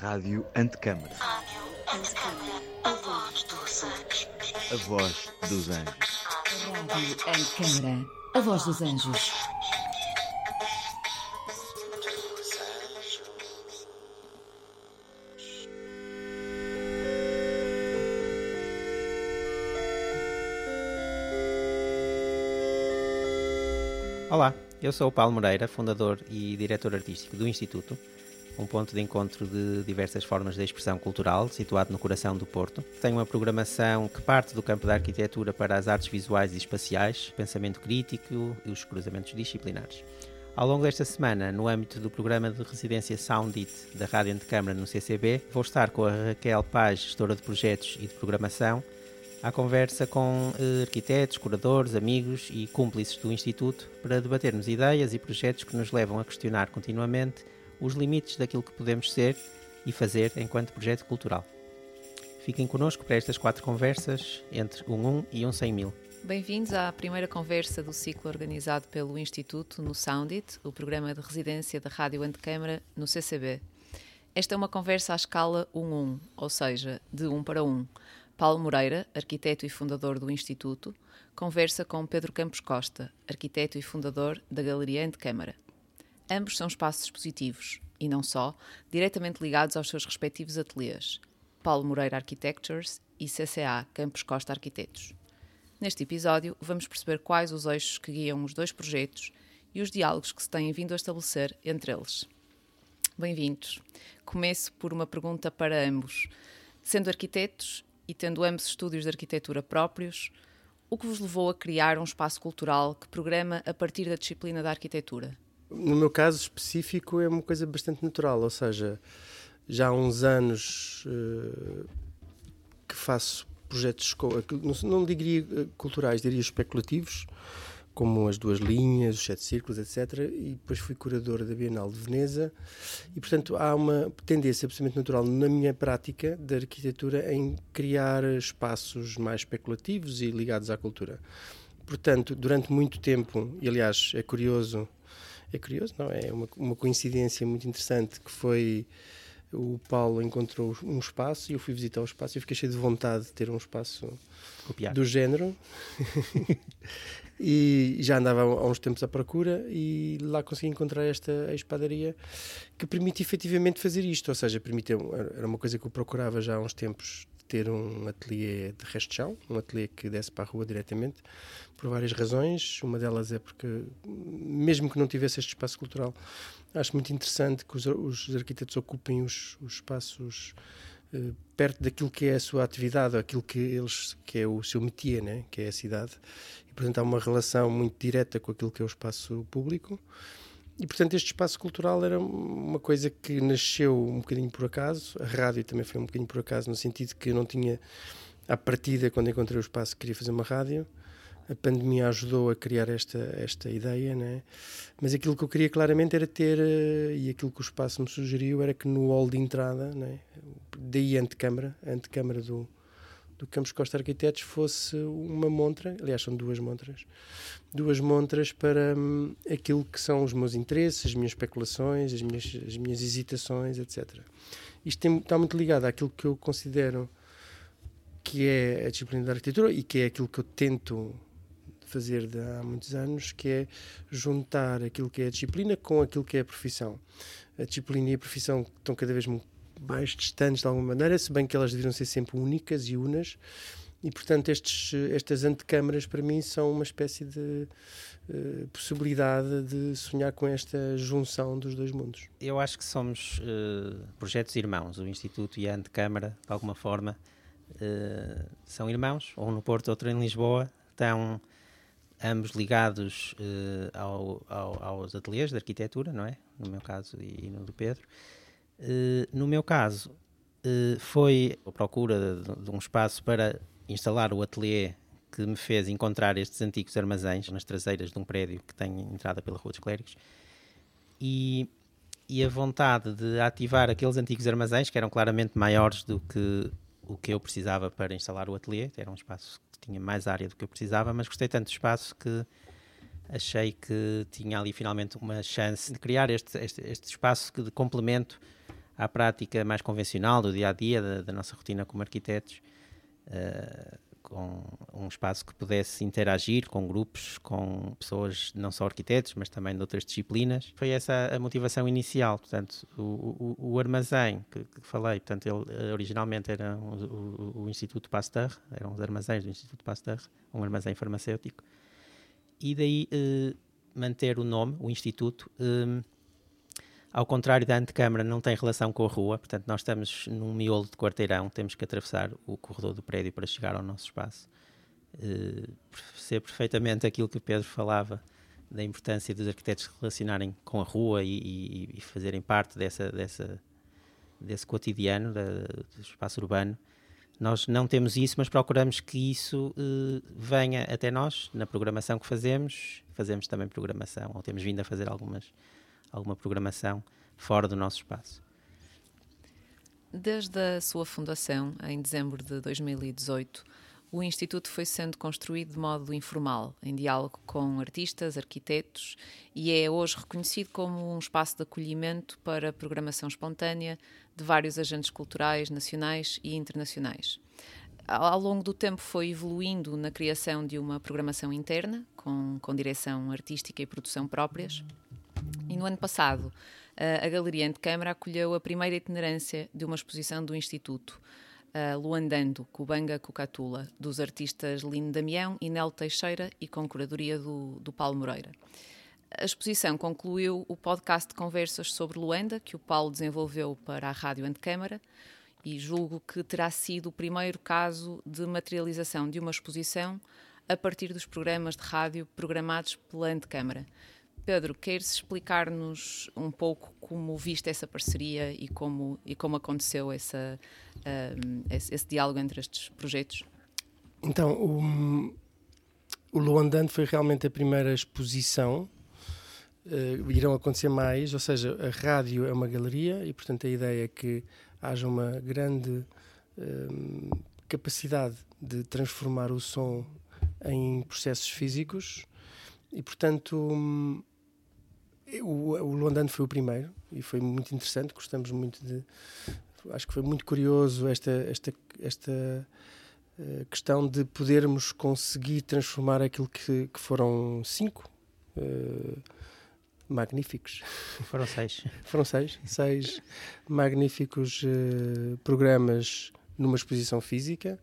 Rádio Antecâmara. A voz dos anjos. A voz dos anjos. Rádio Antecâmara. A voz dos anjos. Olá, eu sou o Paulo Moreira, fundador e diretor artístico do Instituto, um ponto de encontro de diversas formas de expressão cultural, situado no coração do Porto. Tem uma programação que parte do campo da arquitetura para as artes visuais e espaciais, pensamento crítico e os cruzamentos disciplinares. Ao longo desta semana, no âmbito do programa de residência Sound It da Rádio Antecâmara no CCB, vou estar com a Raquel Paz, gestora de projetos e de programação, à conversa com arquitetos, curadores, amigos e cúmplices do Instituto para debatermos ideias e projetos que nos levam a questionar continuamente os limites daquilo que podemos ser e fazer enquanto projeto cultural. Fiquem connosco para estas 4 conversas entre um e um 100.000. Bem-vindos à primeira conversa do ciclo organizado pelo Instituto no Sound It, o programa de residência da Rádio Antecâmara no CCB. Esta é uma conversa à escala 1-1, ou seja, de 1 para 1. Paulo Moreira, arquiteto e fundador do Instituto, conversa com Pedro Campos Costa, arquiteto e fundador da Galeria Antecâmara. Ambos são espaços expositivos, e não só, diretamente ligados aos seus respectivos ateliês, Paulo Moreira Architectures e CCA Campos Costa Arquitetos. Neste episódio, vamos perceber quais os eixos que guiam os dois projetos e os diálogos que se têm vindo a estabelecer entre eles. Bem-vindos. Começo por uma pergunta para ambos. Sendo arquitetos e tendo ambos estúdios de arquitetura próprios, o que vos levou a criar um espaço cultural que programa a partir da disciplina da arquitetura? No meu caso específico é uma coisa bastante natural, ou seja, já há uns anos que faço projetos, não diria culturais, diria especulativos, como as 2 linhas, os 7 círculos, etc. E depois fui curador da Bienal de Veneza e, portanto, há uma tendência absolutamente natural na minha prática da arquitetura em criar espaços mais especulativos e ligados à cultura. Portanto, durante muito tempo, e aliás é curioso, não, é uma coincidência muito interessante que foi o Paulo encontrou um espaço e eu fui visitar o espaço e fiquei cheio de vontade de ter um espaço do género. E já andava há uns tempos à procura e lá consegui encontrar esta espadaria que permite efetivamente fazer isto, ou seja, era uma coisa que eu procurava já há uns tempos, ter um ateliê de resto de chão, um ateliê que desse para a rua diretamente, por várias razões. Uma delas é porque, mesmo que não tivesse este espaço cultural, acho muito interessante que os arquitetos ocupem os espaços perto daquilo que é a sua atividade, aquilo que é o seu métier, né? Que é a cidade. E, portanto, há uma relação muito direta com aquilo que é o espaço público. E, portanto, este espaço cultural era uma coisa que nasceu um bocadinho por acaso. A rádio também foi um bocadinho por acaso, no sentido que eu não tinha, à partida, quando encontrei o espaço, que queria fazer uma rádio. A pandemia ajudou a criar esta ideia, né? Mas aquilo que eu queria claramente era ter, e aquilo que o espaço me sugeriu, era que no hall de entrada, né? Daí a antecâmara do Campos Costa Arquitetos, fosse uma montra, aliás são 2 montras para aquilo que são os meus interesses, as minhas especulações, as minhas hesitações, etc. Isto está muito ligado àquilo que eu considero que é a disciplina da arquitetura e que é aquilo que eu tento fazer há muitos anos, que é juntar aquilo que é a disciplina com aquilo que é a profissão. A disciplina e a profissão estão cada vez mais distantes de alguma maneira, se bem que elas deveriam ser sempre únicas e unas, e portanto estas antecâmaras para mim são uma espécie de possibilidade de sonhar com esta junção dos 2 mundos. Eu acho que somos projetos irmãos, o Instituto e a Antecâmara, de alguma forma, são irmãos, um no Porto, outro em Lisboa, estão ambos ligados aos ateliês de arquitetura, não é? No meu caso e no do Pedro. No meu caso, foi a procura de um espaço para instalar o ateliê que me fez encontrar estes antigos armazéns nas traseiras de um prédio que tem entrada pela Rua dos Clérigos e a vontade de ativar aqueles antigos armazéns, que eram claramente maiores do que o que eu precisava para instalar o ateliê. Era um espaço que tinha mais área do que eu precisava, mas gostei tanto do espaço que achei que tinha ali finalmente uma chance de criar este espaço de complemento à prática mais convencional do dia-a-dia, da nossa rotina como arquitetos, com um espaço que pudesse interagir com grupos, com pessoas não só arquitetos, mas também de outras disciplinas. Foi essa a motivação inicial. Portanto, o armazém que falei, portanto, ele originalmente era o Instituto Pasteur, eram os armazéns do Instituto Pasteur, um armazém farmacêutico, e daí manter o nome, o Instituto. Ao contrário da Antecâmara, não tem relação com a rua, portanto nós estamos num miolo de quarteirão, temos que atravessar o corredor do prédio para chegar ao nosso espaço. Sei perfeitamente aquilo que o Pedro falava, da importância dos arquitetos se relacionarem com a rua e fazerem parte desse cotidiano, do espaço urbano. Nós não temos isso, mas procuramos que isso venha até nós, na programação que fazemos também programação, ou temos vindo a fazer alguma programação fora do nosso espaço. Desde a sua fundação, em dezembro de 2018, o Instituto foi sendo construído de modo informal, em diálogo com artistas, arquitetos, e é hoje reconhecido como um espaço de acolhimento para a programação espontânea de vários agentes culturais nacionais e internacionais. Ao longo do tempo foi evoluindo na criação de uma programação interna, com direção artística e produção próprias. E no ano passado, a Galeria Antecâmara acolheu a primeira itinerância de uma exposição do Instituto, Luandando, Cubanga Cucatula, dos artistas Lino Damião e Nelo Teixeira, e com curadoria do Paulo Moreira. A exposição concluiu o podcast de conversas sobre Luanda, que o Paulo desenvolveu para a Rádio Antecâmara, e julgo que terá sido o primeiro caso de materialização de uma exposição a partir dos programas de rádio programados pela Antecâmara. Pedro, queres explicar-nos um pouco como viste essa parceria e como aconteceu esse diálogo entre estes projetos? Então, o Luandando foi realmente a primeira exposição. Irão acontecer mais, ou seja, a rádio é uma galeria e, portanto, a ideia é que haja uma grande capacidade de transformar o som em processos físicos e, portanto, o Luandando foi o primeiro e foi muito interessante, gostamos muito acho que foi muito curioso esta questão de podermos conseguir transformar aquilo que foram 5 magníficos. Foram seis magníficos programas numa exposição física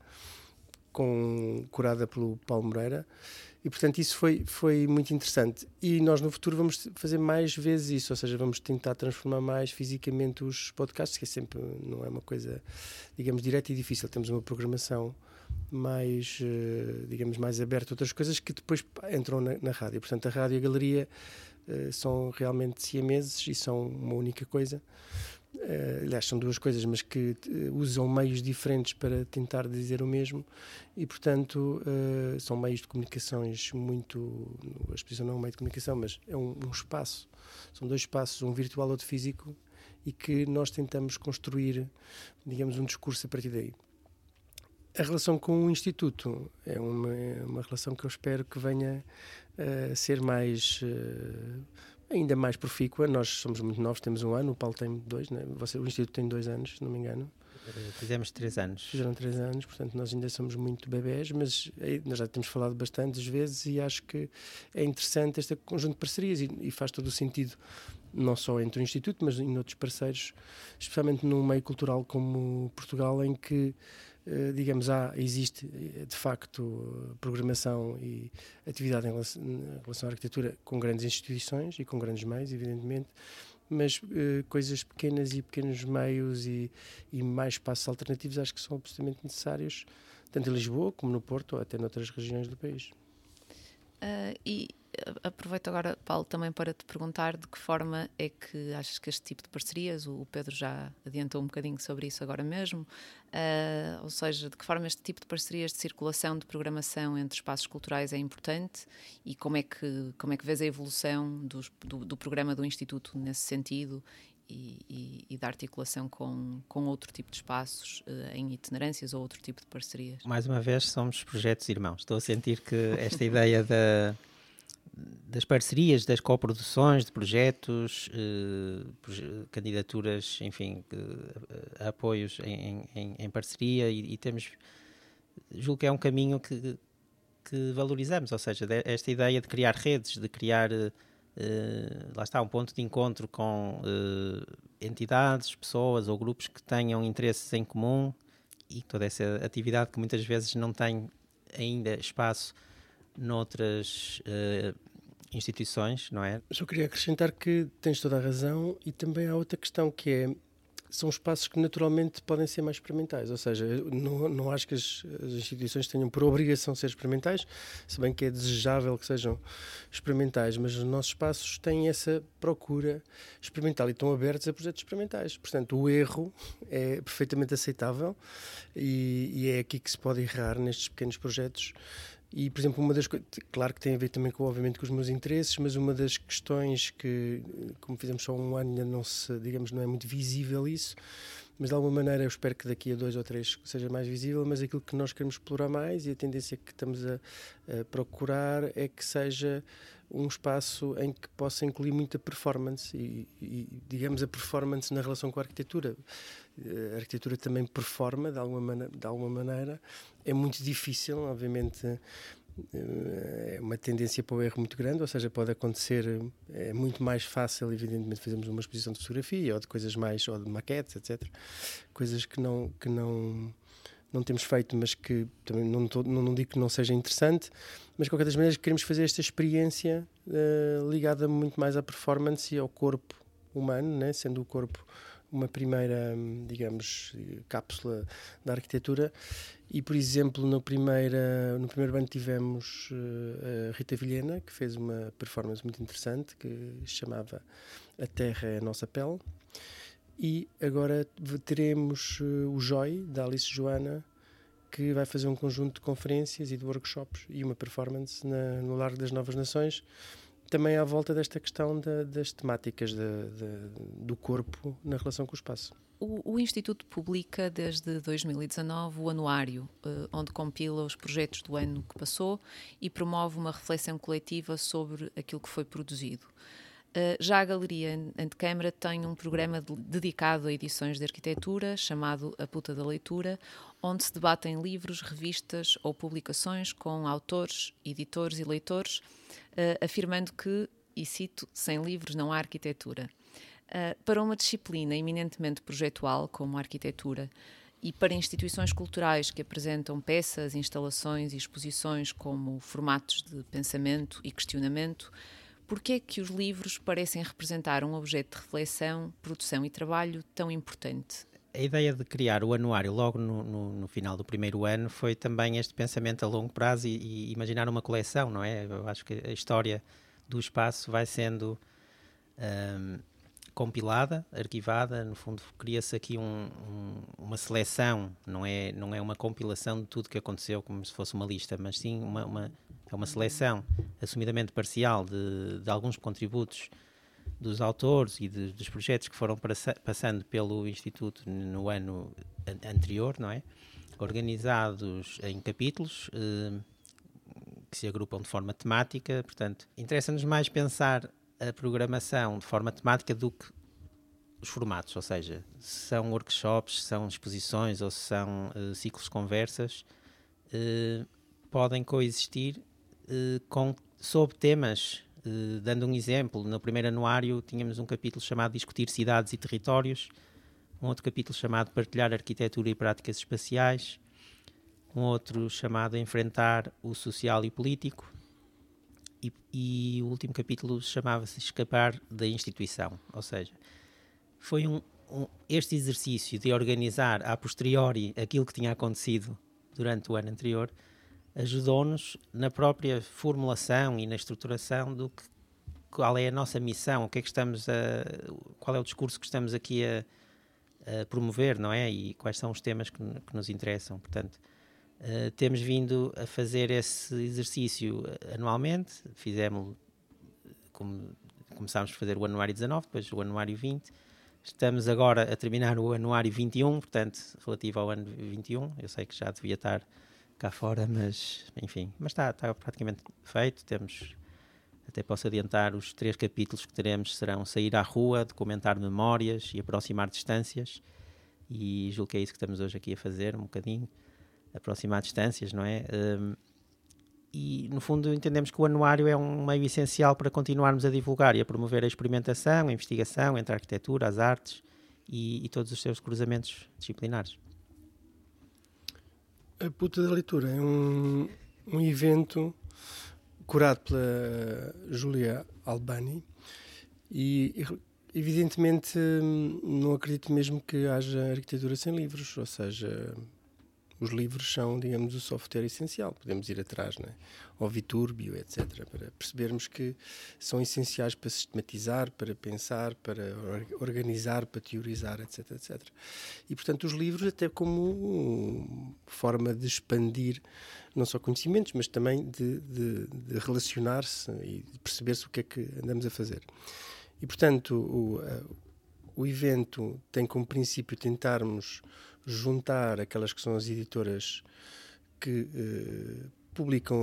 curada pelo Paulo Moreira. E, portanto, isso foi muito interessante. E nós, no futuro, vamos fazer mais vezes isso. Ou seja, vamos tentar transformar mais fisicamente os podcasts, que sempre não é uma coisa, digamos, direta e difícil. Temos uma programação mais, digamos, mais aberta a outras coisas que depois entram na rádio. Portanto, a rádio e a galeria são realmente siameses e são uma única coisa. Aliás, são duas coisas, mas que usam meios diferentes para tentar dizer o mesmo e, portanto, são meios de comunicações a exposição não é um meio de comunicação, mas é um espaço, são 2 espaços, um virtual e outro físico, e que nós tentamos construir, digamos, um discurso a partir daí. A relação com o Instituto é uma relação que eu espero que venha a ser ainda mais profícua. Nós somos muito novos, temos 1 ano, o Paulo tem 2, né? O Instituto tem 2 anos, se não me engano. Fizemos 3 anos. Fizeram 3 anos, portanto nós ainda somos muito bebés, mas nós já temos falado bastantes vezes e acho que é interessante este conjunto de parcerias e faz todo o sentido, não só entre o Instituto, mas em outros parceiros, especialmente num meio cultural como Portugal, em que digamos, existe de facto programação e atividade em relação à arquitetura com grandes instituições e com grandes meios, evidentemente, mas coisas pequenas e pequenos meios e mais espaços alternativos acho que são absolutamente necessários, tanto em Lisboa como no Porto ou até noutras regiões do país. E aproveito agora, Paulo, também para te perguntar de que forma é que achas que este tipo de parcerias, o Pedro já adiantou um bocadinho sobre isso agora mesmo, ou seja, de que forma este tipo de parcerias de circulação de programação entre espaços culturais é importante e como é que vês a evolução do programa do Instituto nesse sentido e da articulação com outro tipo de espaços em itinerâncias ou outro tipo de parcerias? Mais uma vez somos projetos irmãos. Estou a sentir que esta ideia das parcerias, das coproduções de projetos, candidaturas, enfim, apoios em parceria e temos, julgo que é um caminho que valorizamos, ou seja, esta ideia de criar redes, de criar, lá está, um ponto de encontro com entidades, pessoas ou grupos que tenham interesses em comum e toda essa atividade que muitas vezes não tem ainda espaço noutras instituições, não é? Só queria acrescentar que tens toda a razão e também há outra questão que é, são espaços que naturalmente podem ser mais experimentais, ou seja, não acho que as instituições tenham por obrigação de ser experimentais, se bem que é desejável que sejam experimentais, mas os nossos espaços têm essa procura experimental e estão abertos a projetos experimentais. Portanto, o erro é perfeitamente aceitável e é aqui que se pode errar nestes pequenos projetos. E, por exemplo, uma das coisas, claro que tem a ver também obviamente com os meus interesses, mas uma das questões que, como fizemos só um ano, ainda não se, digamos, não é muito visível isso, mas de alguma maneira eu espero que daqui a 2 ou 3 seja mais visível, mas aquilo que nós queremos explorar mais e a tendência que estamos a procurar é que seja um espaço em que possa incluir muita performance e digamos, a performance na relação com a arquitetura. A arquitetura também performa de alguma maneira. É muito difícil, obviamente, é uma tendência para o erro muito grande, ou seja, pode acontecer, é muito mais fácil, evidentemente, fazermos uma exposição de fotografia ou de coisas mais, ou de maquetes, etc. Coisas que não temos feito, mas que também não digo que não seja interessante, mas de qualquer das maneiras queremos fazer esta experiência ligada muito mais à performance e ao corpo humano, né? Sendo o corpo uma primeira, digamos, cápsula da arquitetura. E, por exemplo, no primeiro ano tivemos a Rita Vilhena, que fez uma performance muito interessante, que se chamava A Terra é a Nossa Pele. E agora teremos o Joy, da Alice Joana, que vai fazer um conjunto de conferências e de workshops e uma performance no Largo das Novas Nações, também à volta desta questão das temáticas do corpo na relação com o espaço. O Instituto publica desde 2019 o anuário, onde compila os projetos do ano que passou e promove uma reflexão coletiva sobre aquilo que foi produzido. Já a Galeria Antecâmara tem um programa dedicado a edições de arquitetura, chamado A Puta da Leitura, onde se debatem livros, revistas ou publicações com autores, editores e leitores, afirmando que, e cito, sem livros não há arquitetura. Para uma disciplina eminentemente projetual, como a arquitetura, e para instituições culturais que apresentam peças, instalações e exposições como formatos de pensamento e questionamento, porquê é que os livros parecem representar um objeto de reflexão, produção e trabalho tão importante? A ideia de criar o anuário logo no final do primeiro ano foi também este pensamento a longo prazo e imaginar uma coleção, não é? Eu acho que a história do espaço vai sendo compilada, arquivada, no fundo cria-se aqui uma seleção, não é uma compilação de tudo que aconteceu como se fosse uma lista, mas sim é uma seleção assumidamente parcial de alguns contributos dos autores e dos projetos que foram passando pelo Instituto no ano anterior, não é? Organizados em capítulos que se agrupam de forma temática. Portanto, interessa-nos mais pensar a programação de forma temática do que os formatos, ou seja, se são workshops, se são exposições ou se são ciclos de conversas, podem coexistir sob temas. Dando um exemplo, no primeiro anuário tínhamos um capítulo chamado Discutir Cidades e Territórios, um outro capítulo chamado Partilhar Arquitetura e Práticas Espaciais, um outro chamado Enfrentar o Social e Político e o último capítulo chamava-se Escapar da Instituição. Ou seja, foi este exercício de organizar a posteriori aquilo que tinha acontecido durante o ano anterior ajudou-nos na própria formulação e na estruturação do qual é a nossa missão, o que é que qual é o discurso que estamos aqui a promover, não é? E quais são os temas que nos interessam. Portanto, temos vindo a fazer esse exercício anualmente, começámos a fazer o anuário 19, depois o anuário 20, estamos agora a terminar o anuário 21, portanto, relativo ao ano 21, eu sei que já devia estar cá fora, mas enfim, mas está praticamente feito. Temos Até posso adiantar, os 3 capítulos que teremos serão sair à rua, documentar memórias e aproximar distâncias, e julgo que é isso que estamos hoje aqui a fazer, um bocadinho, aproximar distâncias, não é? E, no fundo, entendemos que o anuário é um meio essencial para continuarmos a divulgar e a promover a experimentação, a investigação entre a arquitetura, as artes e todos os seus cruzamentos disciplinares. A Puta da Leitura é um evento curado pela Júlia Albani e, evidentemente, não acredito mesmo que haja arquitetura sem livros, ou seja, os livros são, digamos, o software essencial. Podemos ir atrás, não é? Ao Viturbio, etc., para percebermos que são essenciais para sistematizar, para pensar, para organizar, para teorizar, etc., etc. E, portanto, os livros, até como forma de expandir não só conhecimentos, mas também de relacionar-se e de perceber-se o que é que andamos a fazer. E, portanto, o evento tem como princípio tentarmos juntar aquelas que são as editoras que publicam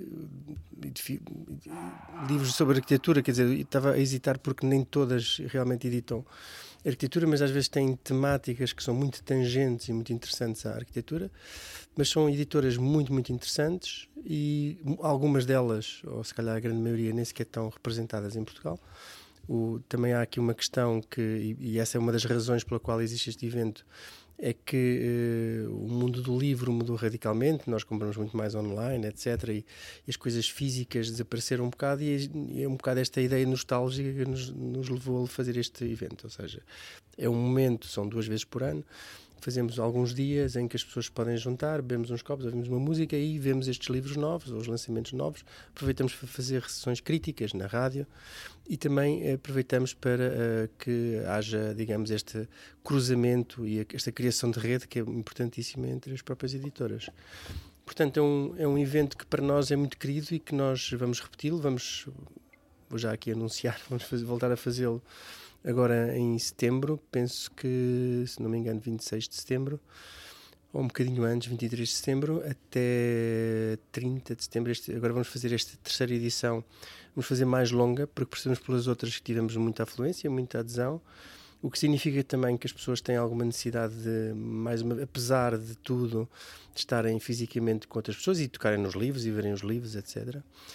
livros sobre arquitetura. Quer dizer, estava a hesitar porque nem todas realmente editam arquitetura, mas às vezes têm temáticas que são muito tangentes e muito interessantes à arquitetura, mas são editoras muito, muito interessantes e algumas delas, ou se calhar a grande maioria, nem sequer estão representadas em Portugal. Também há aqui uma questão e essa é uma das razões pela qual existe este evento, é que o mundo do livro mudou radicalmente, nós compramos muito mais online, etc. E as coisas físicas desapareceram um bocado e é um bocado esta ideia nostálgica que nos levou a fazer este evento. Ou seja, é um momento, são 2 vezes por ano, fazemos alguns dias em que as pessoas podem juntar, bebemos uns copos, ouvimos uma música e vemos estes livros novos, ou os lançamentos novos. Aproveitamos para fazer sessões críticas na rádio e também aproveitamos para que haja, digamos, este cruzamento e esta criação de rede que é importantíssima entre as próprias editoras. Portanto, é um evento que para nós é muito querido e que nós vamos repeti-lo, vou já aqui anunciar, vamos voltar a fazê-lo agora em setembro, penso que, se não me engano, 26 de setembro, ou um bocadinho antes, 23 de setembro, até 30 de setembro. Agora vamos fazer esta 3ª edição, vamos fazer mais longa, porque percebemos pelas outras que tivemos muita afluência, muita adesão, o que significa também que as pessoas têm alguma necessidade de, apesar de tudo, de estarem fisicamente com outras pessoas e tocarem nos livros e verem os livros, etc.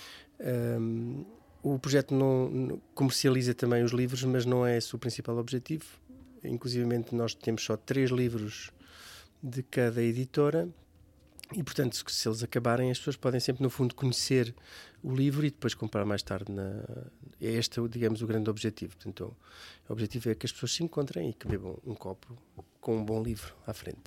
O projeto não comercializa também os livros, mas não é esse o principal objetivo. Inclusivamente nós temos só 3 livros de cada editora e, portanto, se eles acabarem, as pessoas podem sempre, no fundo, conhecer o livro e depois comprar mais tarde. É este, digamos, o grande objetivo. Portanto, o objetivo é que as pessoas se encontrem e que bebam um copo com um bom livro à frente.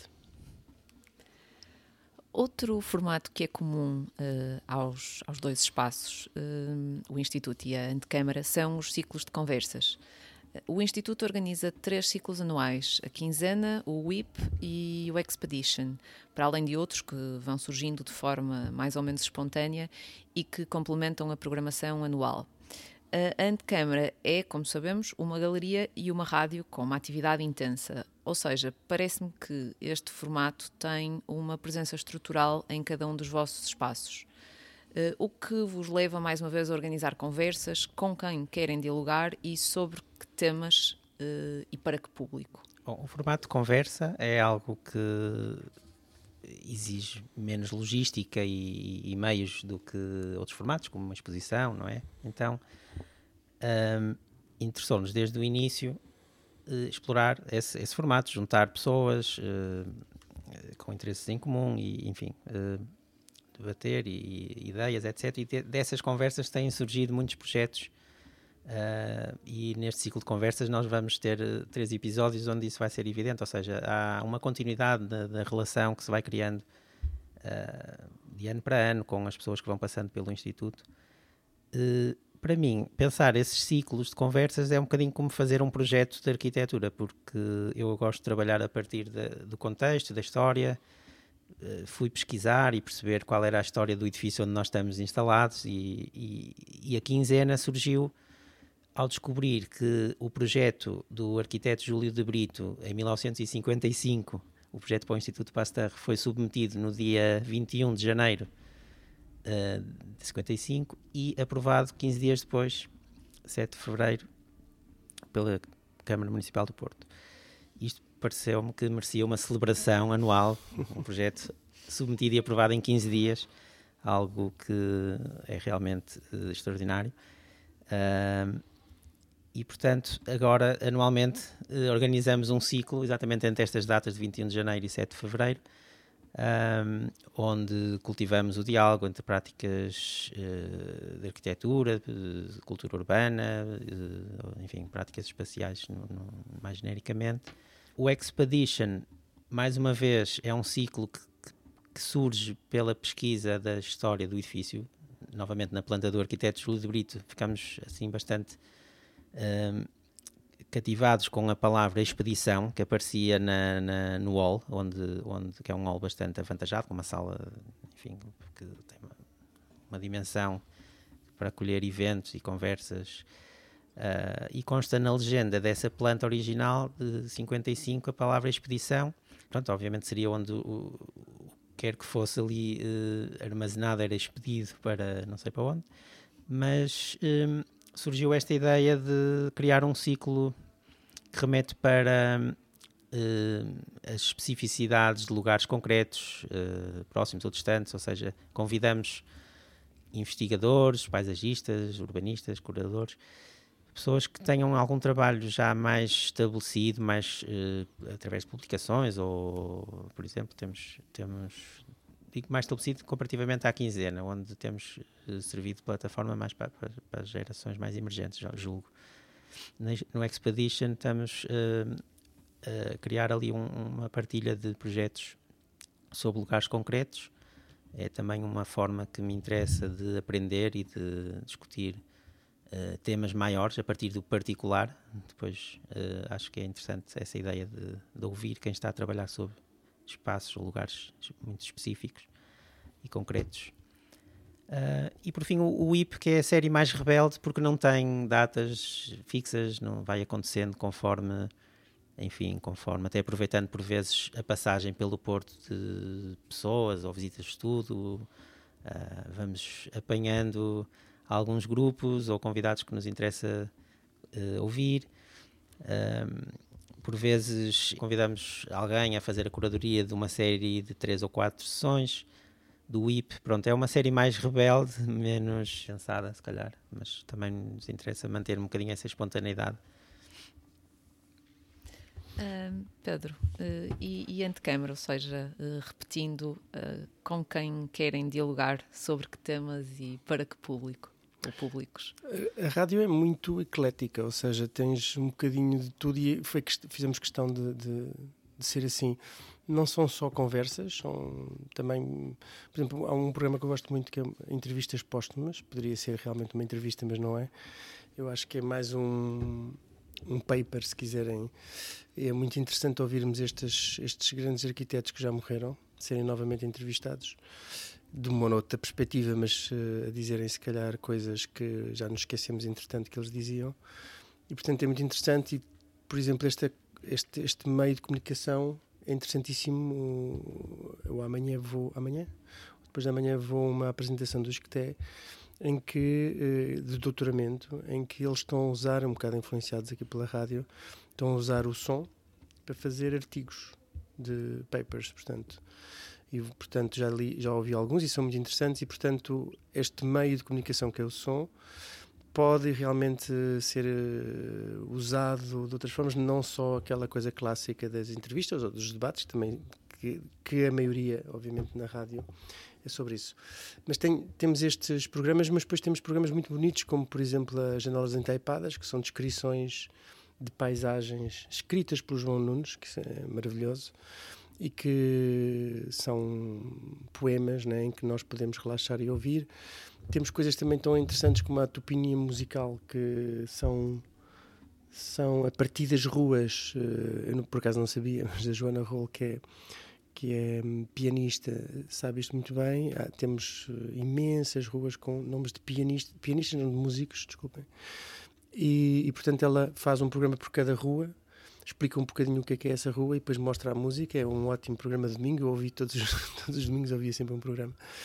Outro formato que é comum aos 2 espaços, o Instituto e a Antecâmara, são os ciclos de conversas. O Instituto organiza 3 ciclos anuais, a Quinzena, o WIP e o Expedition, para além de outros que vão surgindo de forma mais ou menos espontânea e que complementam a programação anual. A Antecâmara é, como sabemos, uma galeria e uma rádio com uma atividade intensa, ou seja, parece-me que este formato tem uma presença estrutural em cada um dos vossos espaços. O que vos leva, mais uma vez, a organizar conversas, com quem querem dialogar e sobre que temas e para que público? Bom, o formato de conversa é algo que exige menos logística e meios do que outros formatos, como uma exposição, não é? Então, interessou-nos desde o início explorar esse formato, juntar pessoas com interesses em comum e, enfim, debater ideias, etc. E dessas conversas têm surgido muitos projetos e neste ciclo de conversas nós vamos ter 3 episódios onde isso vai ser evidente, ou seja, há uma continuidade da relação que se vai criando de ano para ano com as pessoas que vão passando pelo Instituto. Para mim, pensar esses ciclos de conversas é um bocadinho como fazer um projeto de arquitetura, porque eu gosto de trabalhar a partir do contexto, da história. Fui pesquisar e perceber qual era a história do edifício onde nós estamos instalados e a Quinzena surgiu ao descobrir que o projeto do arquiteto Júlio de Brito, em 1955, o projeto para o Instituto Pasteur foi submetido no dia 21 de janeiro de 55 e aprovado 15 dias depois, 7 de fevereiro, pela Câmara Municipal do Porto. Isto pareceu-me que merecia uma celebração anual, um projeto submetido e aprovado em 15 dias, algo que é realmente extraordinário. E, portanto, agora, anualmente, organizamos um ciclo, exatamente entre estas datas de 21 de janeiro e 7 de fevereiro, onde cultivamos o diálogo entre práticas de arquitetura, de cultura urbana, enfim, práticas espaciais mais genericamente. O Expedition, mais uma vez, é um ciclo que surge pela pesquisa da história do edifício. Novamente, na planta do arquiteto Júlio de Brito, ficamos assim bastante cativados com a palavra expedição, que aparecia no hall, que é um hall bastante avantajado, com uma sala, enfim, que tem uma dimensão para acolher eventos e conversas, e consta na legenda dessa planta original de 55 a palavra expedição. Pronto, obviamente seria onde quer que fosse ali armazenado era expedido para não sei para onde, mas surgiu esta ideia de criar um ciclo que remete para as especificidades de lugares concretos, próximos ou distantes, ou seja, convidamos investigadores, paisagistas, urbanistas, curadores, pessoas que tenham algum trabalho já mais estabelecido, mais através de publicações, ou, por exemplo, temos digo mais estabelecido comparativamente à quinzena, onde temos servido de plataforma mais para as gerações mais emergentes, já julgo. No Expedition estamos a criar ali uma partilha de projetos sobre lugares concretos. É também uma forma que me interessa de aprender e de discutir temas maiores a partir do particular. Depois acho que é interessante essa ideia de ouvir quem está a trabalhar sobre espaços ou lugares muito específicos e concretos. E por fim o IP, que é a série mais rebelde, porque não tem datas fixas, não vai acontecendo conforme, até aproveitando por vezes a passagem pelo Porto de pessoas ou visitas de estudo, vamos apanhando alguns grupos ou convidados que nos interessa ouvir. Por vezes convidamos alguém a fazer a curadoria de uma série de 3 ou 4 sessões do IP. Pronto, é uma série mais rebelde, menos pensada se calhar, mas também nos interessa manter um bocadinho essa espontaneidade. Pedro, e antecâmara, ou seja, repetindo, com quem querem dialogar, sobre que temas e para que público ou públicos? A rádio é muito eclética, ou seja, tens um bocadinho de tudo e fizemos questão de ser assim. Não são só conversas, são também, por exemplo, há um programa que eu gosto muito que é Entrevistas Póstumas, poderia ser realmente uma entrevista, mas não é. Eu acho que é mais um paper, se quiserem. É muito interessante ouvirmos estes grandes arquitetos que já morreram serem novamente entrevistados de uma outra perspectiva, mas a dizerem se calhar coisas que já nos esquecemos entretanto que eles diziam, e portanto é muito interessante. E, por exemplo, este meio de comunicação é interessantíssimo. Eu depois de amanhã vou a uma apresentação do ISCTE de doutoramento, em que eles estão a usar, um bocado influenciados aqui pela rádio, estão a usar o som para fazer artigos de papers, portanto. E, portanto, já ouvi alguns e são muito interessantes, e, portanto, este meio de comunicação que é o som pode realmente ser usado de outras formas, não só aquela coisa clássica das entrevistas ou dos debates, também, que a maioria, obviamente, na rádio é sobre isso. Mas temos estes programas, mas depois temos programas muito bonitos, como, por exemplo, as Janelas Entaipadas, que são descrições de paisagens escritas por João Nunes, que é maravilhoso, e que são poemas, né, em que nós podemos relaxar e ouvir. Temos coisas também tão interessantes como a Topinia Musical, que são a partir das ruas. Eu por acaso não sabia, mas a Joana Rol, que é pianista, sabe isto muito bem. Temos imensas ruas com nomes de pianistas não, de músicos, desculpem. E portanto ela faz um programa por cada rua, explica um bocadinho o que é essa rua e depois mostra a música. É um ótimo programa de domingo. Eu ouvi todos os domingos, ouvia sempre um programa.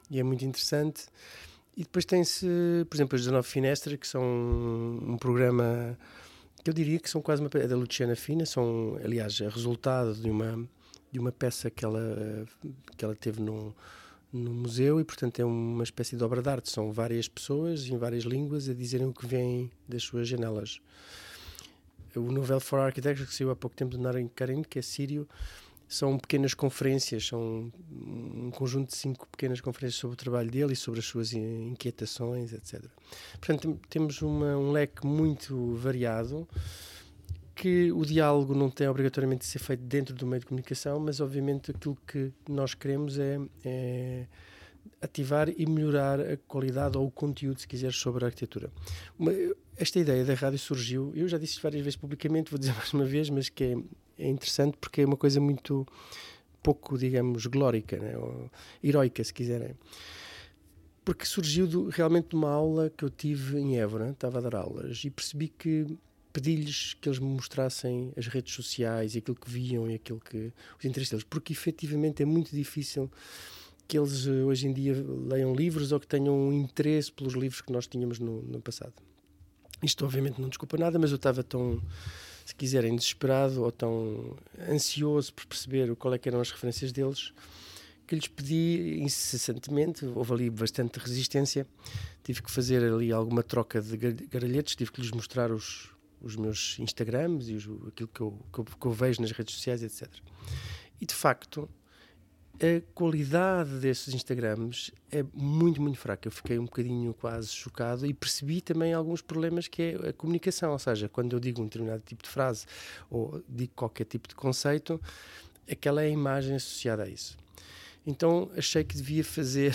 e é muito interessante. E depois tem-se, por exemplo, as 19 Finestra, que são um programa que eu diria que são quase é da Luciana Fina, são, aliás, é resultado de uma peça que ela teve no museu, e portanto é uma espécie de obra de arte. São várias pessoas em várias línguas a dizerem o que vem das suas janelas. O Novel for Architecture, que saiu há pouco tempo de Naren Karim, que é sírio, são pequenas conferências, são um conjunto de 5 pequenas conferências sobre o trabalho dele e sobre as suas inquietações, etc. Portanto, temos um leque muito variado, que o diálogo não tem obrigatoriamente de ser feito dentro do meio de comunicação, mas obviamente aquilo que nós queremos é ativar e melhorar a qualidade ou o conteúdo, se quiseres, sobre a arquitetura. Esta ideia da rádio surgiu, eu já disse várias vezes publicamente, vou dizer mais uma vez, mas que é interessante porque é uma coisa muito pouco, digamos, glórica, né? Ou heroica, se quiserem. Porque surgiu realmente de uma aula que eu tive em Évora, estava a dar aulas, e percebi que pedi-lhes que eles me mostrassem as redes sociais e aquilo que viam e aquilo que os interesses deles, porque efetivamente é muito difícil que eles hoje em dia leiam livros ou que tenham um interesse pelos livros que nós tínhamos no passado. Isto obviamente não desculpa nada, mas eu estava tão, se quiserem, desesperado ou tão ansioso por perceber qual é que eram as referências deles, que lhes pedi incessantemente. Houve ali bastante resistência, tive que fazer ali alguma troca de gargalhetes, tive que lhes mostrar os meus Instagrams e aquilo que eu vejo nas redes sociais, etc. E de facto a qualidade desses Instagrams é muito, muito fraca. Eu fiquei um bocadinho quase chocado e percebi também alguns problemas, que é a comunicação. Ou seja, quando eu digo um determinado tipo de frase ou digo qualquer tipo de conceito, aquela é a imagem associada a isso. Então achei que devia fazer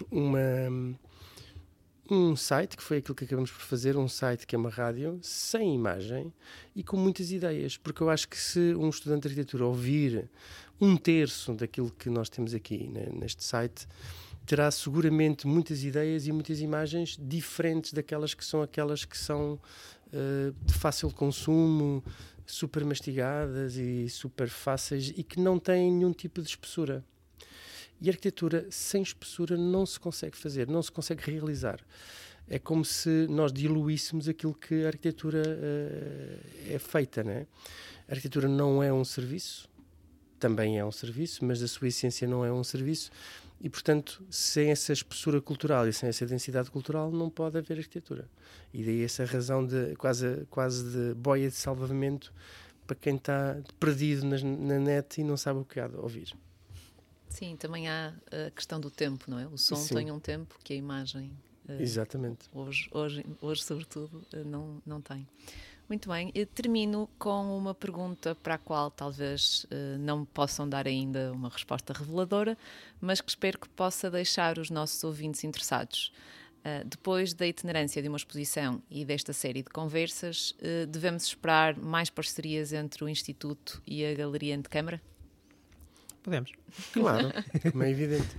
um site, que foi aquilo que acabamos por fazer, um site que é uma rádio, sem imagem e com muitas ideias, porque eu acho que se um estudante de arquitetura ouvir 1/3 daquilo que nós temos aqui, né, neste site, terá seguramente muitas ideias e muitas imagens diferentes daquelas que são de fácil consumo, super mastigadas e super fáceis e que não têm nenhum tipo de espessura. E a arquitetura sem espessura não se consegue fazer, não se consegue realizar. É como se nós diluíssemos aquilo que a arquitetura é feita, né? A arquitetura não é um serviço, também é um serviço, mas a sua essência não é um serviço e, portanto, sem essa espessura cultural e sem essa densidade cultural não pode haver arquitetura. E daí essa razão de quase de boia de salvamento para quem está perdido na net e não sabe o que há de ouvir. Sim, também há a questão do tempo, não é? O som Sim. tem um tempo que a imagem, Exatamente. hoje sobretudo, não tem. Muito bem, eu termino com uma pergunta para a qual talvez não me possam dar ainda uma resposta reveladora, mas que espero que possa deixar os nossos ouvintes interessados. Depois da itinerância de uma exposição e desta série de conversas, devemos esperar mais parcerias entre o Instituto e a Galeria Antecâmara? Podemos. Claro, como é evidente.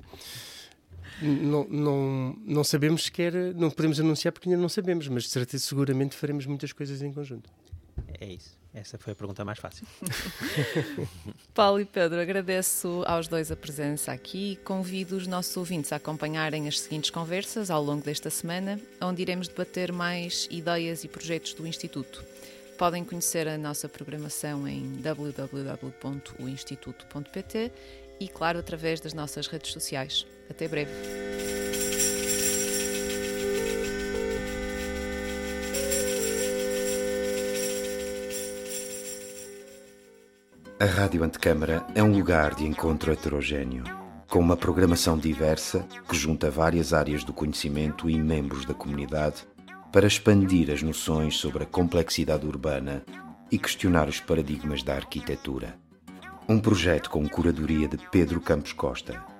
Não sabemos sequer, não podemos anunciar porque ainda não sabemos, mas seguramente faremos muitas coisas em conjunto. É isso. Essa foi a pergunta mais fácil. Paulo e Pedro, agradeço aos dois a presença aqui e convido os nossos ouvintes a acompanharem as seguintes conversas ao longo desta semana, onde iremos debater mais ideias e projetos do Instituto. Podem conhecer a nossa programação em www.oinstituto.pt e, claro, através das nossas redes sociais. Até breve. A Rádio Antecâmara é um lugar de encontro heterogéneo, com uma programação diversa que junta várias áreas do conhecimento e membros da comunidade para expandir as noções sobre a complexidade urbana e questionar os paradigmas da arquitetura. Um projeto com curadoria de Pedro Campos Costa.